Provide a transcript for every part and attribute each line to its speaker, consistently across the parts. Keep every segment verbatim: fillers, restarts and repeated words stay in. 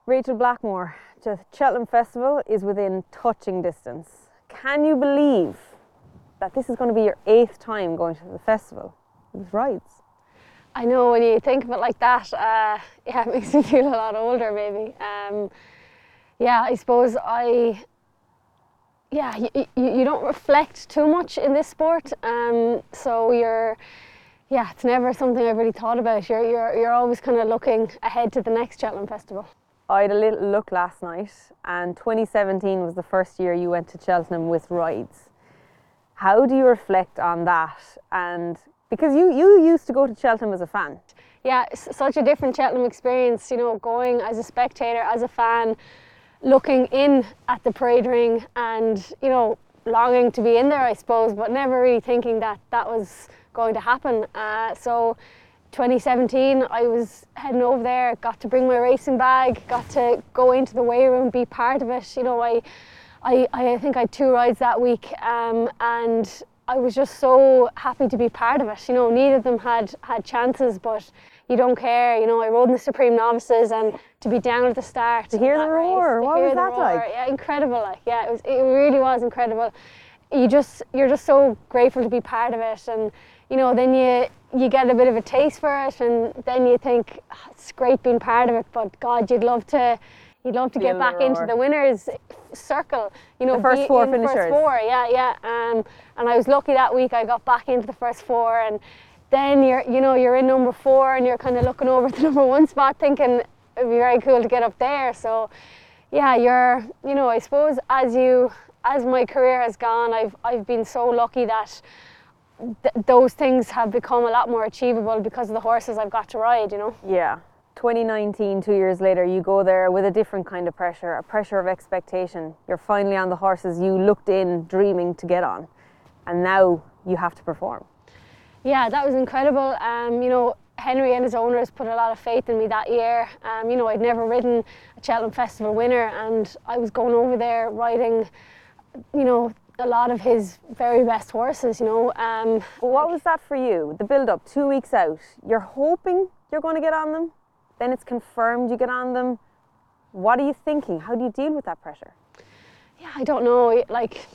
Speaker 1: Rachel Blackmore, the Cheltenham Festival is within touching distance. Can you believe that this is going to be your eighth time going to the festival with rides?
Speaker 2: I know, when you think of it like that, uh, yeah, it makes me feel a lot older maybe. Um, yeah, I suppose I, yeah, you, you, you don't reflect too much in this sport, um, so you're, yeah, it's never something I've really thought about. You're, you're, you're always kind of looking ahead to the next Cheltenham Festival.
Speaker 1: I had a little look last night, and twenty seventeen was the first year you went to Cheltenham with rides. How do you reflect on that? And because you, you used to go to Cheltenham as a fan.
Speaker 2: Yeah, it's such a different Cheltenham experience, you know, going as a spectator, as a fan, looking in at the parade ring and, you know, longing to be in there, I suppose, but never really thinking that that was going to happen. Uh, so twenty seventeen, I was heading over there, got to bring my racing bag, got to go into the weigh room, be part of it. You know, I, I, I think I had two rides that week, um, and I was just so happy to be part of it. You know, neither of them had had chances, but you don't care. You know, I rode in the Supreme Novices, and to be down at the start,
Speaker 1: to hear the roar, what was that like?
Speaker 2: Yeah, incredible. Like, yeah, it was. It really was incredible. You just, you're just so grateful to be part of it, and you know, then you you get a bit of a taste for it, and then you think, oh, it's great being part of it. But God, you'd love to. You'd love to get back into the winners' circle, you know,
Speaker 1: the first four finishers.
Speaker 2: First four, yeah, yeah. Um, and I was lucky that week. I got back into the first four, and then you're, you know, you're in number four, and you're kind of looking over at the number one spot, thinking it'd be very cool to get up there. So, yeah, you're, you know, I suppose as you, as my career has gone, I've I've been so lucky that th those things have become a lot more achievable because of the horses I've got to ride. You know.
Speaker 1: Yeah. twenty nineteen, two years later, you go there with a different kind of pressure, a pressure of expectation. You're finally on the horses you looked in dreaming to get on, and now you have to perform.
Speaker 2: Yeah, that was incredible. Um, you know, Henry and his owners put a lot of faith in me that year. Um, you know, I'd never ridden a Cheltenham Festival winner, and I was going over there riding, you know, a lot of his very best horses, you know. Um,
Speaker 1: what was that for you? The build-up, two weeks out, you're hoping you're going to get on them? Then it's confirmed you get on them. What are you thinking? How do you deal with that pressure?
Speaker 2: Yeah, I don't know. Like,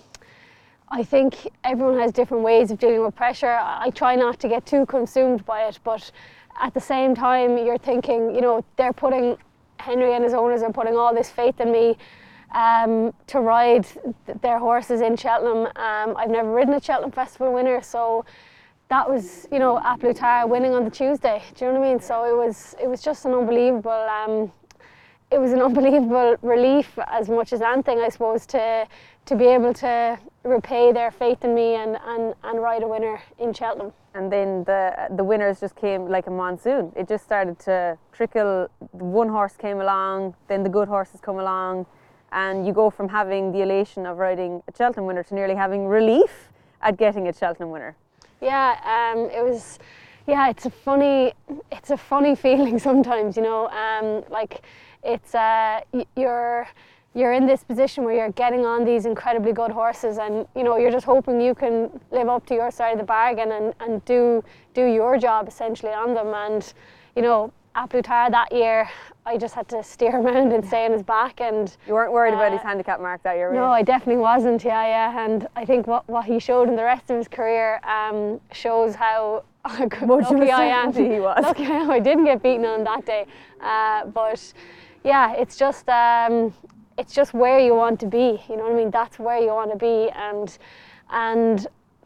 Speaker 2: I think everyone has different ways of dealing with pressure. I try not to get too consumed by it, but at the same time, you're thinking, you know, they're putting, Henry and his owners are putting all this faith in me um, to ride th their horses in Cheltenham. Um, I've never ridden a Cheltenham Festival winner, so that was, you know, A Plus Tard winning on the Tuesday. Do you know what I mean? So it was, it was just an unbelievable, um, it was an unbelievable relief as much as anything, I suppose, to to be able to repay their faith in me and and, and ride a winner in Cheltenham.
Speaker 1: And then the the winners just came like a monsoon. It just started to trickle. One horse came along, then the good horses come along, and you go from having the elation of riding a Cheltenham winner to nearly having relief at getting a Cheltenham winner.
Speaker 2: Yeah, um, it was, yeah, it's a funny, it's a funny feeling sometimes, you know, um, like it's, uh, you're, you're in this position where you're getting on these incredibly good horses, and, you know, you're just hoping you can live up to your side of the bargain and, and do, do your job essentially on them. And, you know, A Plus Tard that year, I just had to steer him around and stay on his back. And
Speaker 1: you weren't worried uh, about his
Speaker 2: uh,
Speaker 1: handicap mark that year, were you?
Speaker 2: No, I definitely wasn't. Yeah, yeah. And I think what what he showed in the rest of his career um, shows how lucky I am.
Speaker 1: He was.
Speaker 2: Lucky I am. I didn't get beaten on that day. Uh, but yeah, it's just um, it's just where you want to be. You know what I mean? That's where you want to be, and and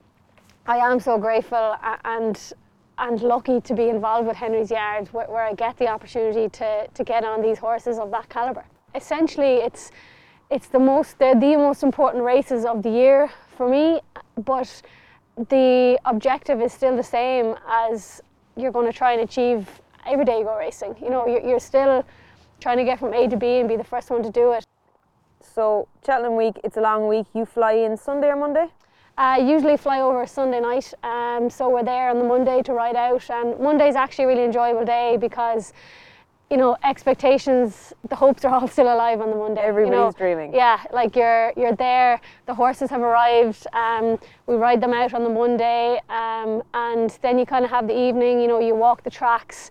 Speaker 2: I am so grateful and. and lucky to be involved with Henry's Yard, where, where I get the opportunity to, to get on these horses of that calibre. Essentially, it's, it's the most, they're the most important races of the year for me, but the objective is still the same as you're going to try and achieve every day you go racing. You know, you're, you're still trying to get from A to B and be the first one to do it.
Speaker 1: So, Cheltenham week, it's a long week. You fly in Sunday or Monday?
Speaker 2: I uh, usually fly over Sunday night, um, so we're there on the Monday to ride out, and Monday's actually a really enjoyable day because, you know, expectations, the hopes are all still alive on the Monday.
Speaker 1: Everybody's
Speaker 2: you know?
Speaker 1: dreaming.
Speaker 2: Yeah, like you're you're there, the horses have arrived, um, we ride them out on the Monday, um, and then you kind of have the evening, you know, you walk the tracks.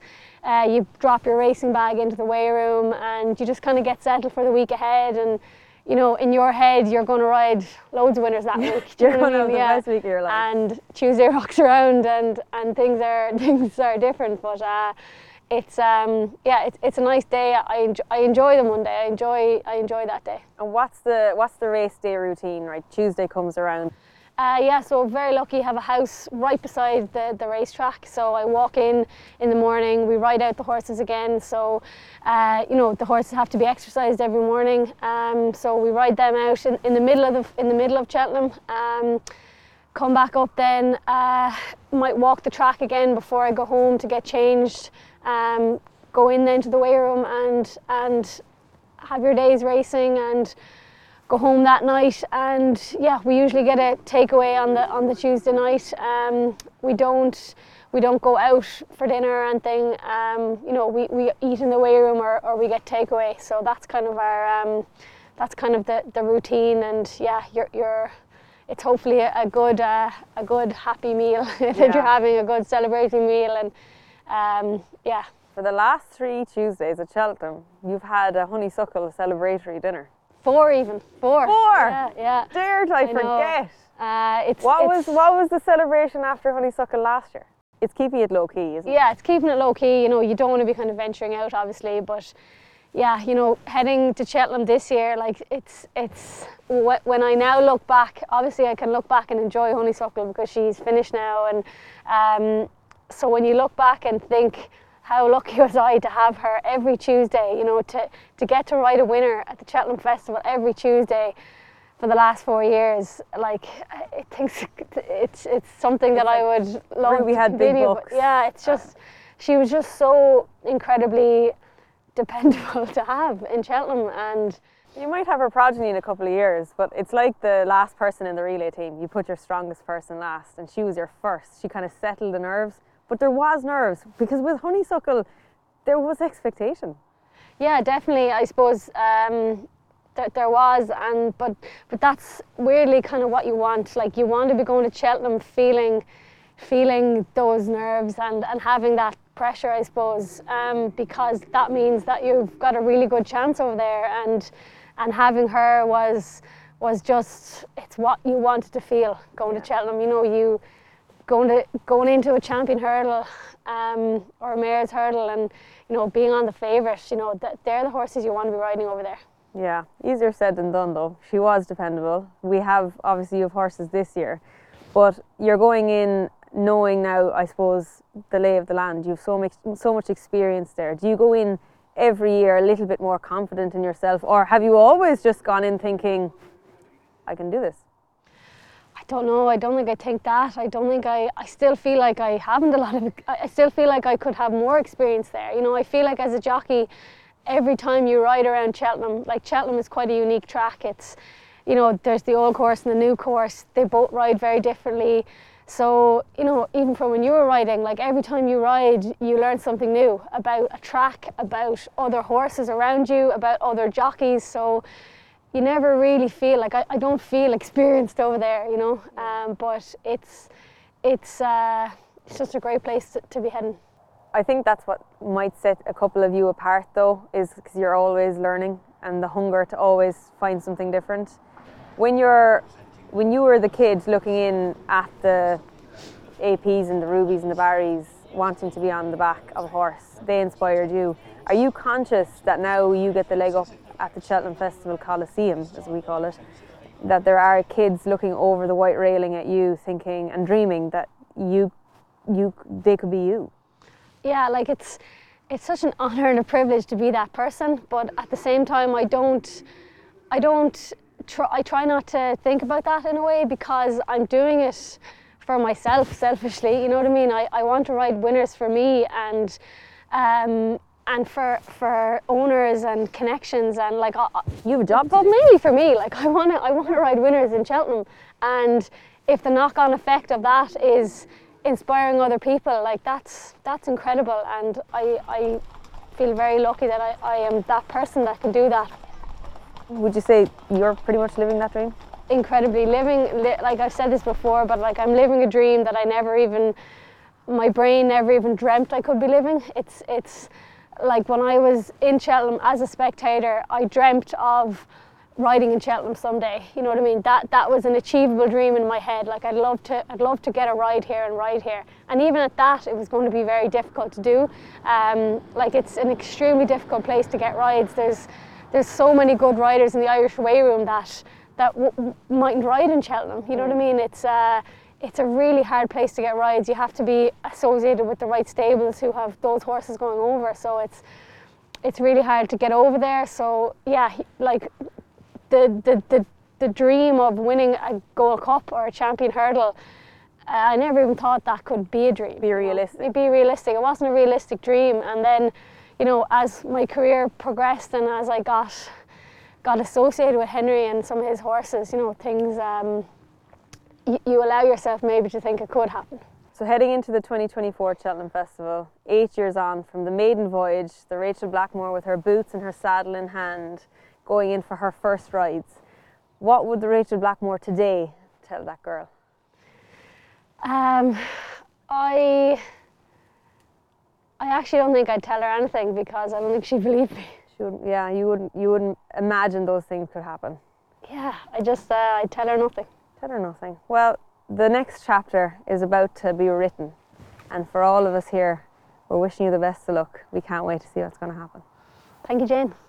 Speaker 2: Uh, you drop your racing bag into the weigh room and you just kind of get settled for the week ahead. And you know, in your head, you're going to ride loads of winners that week. Do you
Speaker 1: You're
Speaker 2: know
Speaker 1: going
Speaker 2: what
Speaker 1: to
Speaker 2: I
Speaker 1: have
Speaker 2: mean?
Speaker 1: the best week of your life.
Speaker 2: And Tuesday rocks around, and and things are things are different. But uh, it's um yeah, it's it's a nice day. I enjoy, I enjoy the Monday. I enjoy I enjoy that day.
Speaker 1: And what's the what's the race day routine? Right, Tuesday comes around.
Speaker 2: Uh, yeah, so very lucky, have a house right beside the, the racetrack. So I walk in in the morning, we ride out the horses again. So, uh, you know, the horses have to be exercised every morning. Um, so we ride them out in, in the middle of the in the middle of Cheltenham. Um, come back up then, uh, might walk the track again before I go home to get changed. Um, go in then to the weigh room and and have your day's racing and go home that night. And yeah, we usually get a takeaway on the on the Tuesday night. Um, we don't we don't go out for dinner or anything. Um, you know, we, we eat in the weigh room or, or we get takeaway. So that's kind of our um, that's kind of the, the routine. And yeah, you're you're it's hopefully a, a good uh, a good happy meal that
Speaker 1: Yeah.
Speaker 2: you're having, a good celebrating meal. And um, yeah.
Speaker 1: For the last three Tuesdays at Cheltenham, you've had a honeysuckle celebratory dinner.
Speaker 2: Four even. Four.
Speaker 1: Four?
Speaker 2: Yeah, yeah.
Speaker 1: Dared I,
Speaker 2: I know.
Speaker 1: forget?
Speaker 2: Uh, it's,
Speaker 1: What
Speaker 2: it's,
Speaker 1: was what was the celebration after honeysuckle last year? It's keeping it low key, isn't it?
Speaker 2: Yeah, it's keeping it low key. You know, you don't want to be kind of venturing out, obviously, but yeah, you know, heading to Cheltenham this year, like it's it's wh- when I now look back, obviously I can look back and enjoy honeysuckle because she's finished now, and um, so when you look back and think, how lucky was I to have her every Tuesday, you know, to, to get to ride a winner at the Cheltenham Festival every Tuesday for the last four years. Like, I think it's it's something that
Speaker 1: It's
Speaker 2: I would love
Speaker 1: Ruby
Speaker 2: to
Speaker 1: had big
Speaker 2: continue, but
Speaker 1: bucks.
Speaker 2: yeah, it's just, she was just so incredibly dependable to have in Cheltenham. And
Speaker 1: You might have her progeny in a couple of years, but it's like the last person in the relay team. You put your strongest person last, and she was your first. She kind of settled the nerves, but there was nerves because with honeysuckle, there was expectation.
Speaker 2: yeah, definitely, I suppose um, that there was, and but but that's weirdly kind of what you want. Like, you want to be going to Cheltenham feeling feeling those nerves and, and having that pressure, I suppose, um, because that means that you've got a really good chance over there, and and having her was was just, it's what you wanted to feel going
Speaker 1: Yeah.
Speaker 2: to Cheltenham. You know, you going to going into a champion hurdle um, or a mare's hurdle, and you know, being on the favourite, you know, that they're the horses you want to be riding over there.
Speaker 1: Yeah, easier said than done though. She was dependable. We have, obviously you have horses this year, but you're going in knowing now, I suppose, the lay of the land. You have so much, so much experience there. Do you go in every year a little bit more confident in yourself, or have you always just gone in thinking, I can do this?
Speaker 2: I don't know, I don't think I think that. I don't think I, I still feel like I haven't a lot of, I still feel like I could have more experience there. You know, I feel like as a jockey, every time you ride around Cheltenham, like Cheltenham is quite a unique track. It's, you know, there's the old course and the new course. They both ride very differently. So, you know, even from when you were riding, like every time you ride, you learn something new about a track, about other horses around you, about other jockeys. So you never really feel like, I, I don't feel experienced over there, you know, um, but it's, it's, uh, it's just a great place to, to be heading.
Speaker 1: I think that's what might set a couple of you apart though, is because you're always learning and the hunger to always find something different. When you're, when you were the kid looking in at the A Ps and the Rubies and the Barrys wanting to be on the back of a horse, they inspired you. Are you conscious that now you get the leg up at the Cheltenham Festival Coliseum, as we call it, that there are kids looking over the white railing at you thinking and dreaming that you, you, they could be you?
Speaker 2: Yeah, like it's it's such an honour and a privilege to be that person, but at the same time I don't I don't try, I try not to think about that in a way, because I'm doing it for myself selfishly, you know what I mean? I, I want to ride winners for me and um and for for owners and connections, and like I,
Speaker 1: You have a job to
Speaker 2: but
Speaker 1: do.
Speaker 2: mainly for me, like I want to I want to ride winners in Cheltenham, and if the knock-on effect of that is inspiring other people, like that's that's incredible, and I, I feel very lucky that I, I am that person that can do that.
Speaker 1: Would you say you're pretty much living that dream?
Speaker 2: Incredibly living, li- like I've said this before, but like I'm living a dream that I never even my brain never even dreamt I could be living. It's it's like when I was in Cheltenham as a spectator, I dreamt of riding in Cheltenham someday. You know what I mean? That that was an achievable dream in my head. Like I'd love to I'd love to get a ride here and ride here. And even at that, it was going to be very difficult to do. Um, like it's an extremely difficult place to get rides. There's there's so many good riders in the Irish Way Room that that w- w- mightn't ride in Cheltenham. You know mm. what I mean? It's uh, it's a really hard place to get rides. You have to be associated with the right stables who have those horses going over. So it's it's really hard to get over there. So yeah, like. The, the, the, the dream of winning a Gold Cup or a Champion Hurdle, uh, I never even thought that could be a dream.
Speaker 1: Be realistic.
Speaker 2: You know? Be realistic. It wasn't a realistic dream. And then, you know, as my career progressed and as I got got associated with Henry and some of his horses, you know, things, um, y- you allow yourself maybe to think it could happen.
Speaker 1: So heading into the twenty twenty-four Cheltenham Festival, eight years on from the maiden voyage, the Rachel Blackmore with her boots and her saddle in hand, going in for her first rides, what would the Rachel Blackmore today tell that girl?
Speaker 2: Um, I, I actually don't think I'd tell her anything because I don't think she'd believe me.
Speaker 1: She wouldn't, yeah, you wouldn't, you wouldn't imagine those things could happen.
Speaker 2: Yeah, I just, uh, I'd tell her nothing.
Speaker 1: Tell her nothing. Well, the next chapter is about to be written, and for all of us here, we're wishing you the best of luck. We can't wait to see what's going to happen.
Speaker 2: Thank you, Jane.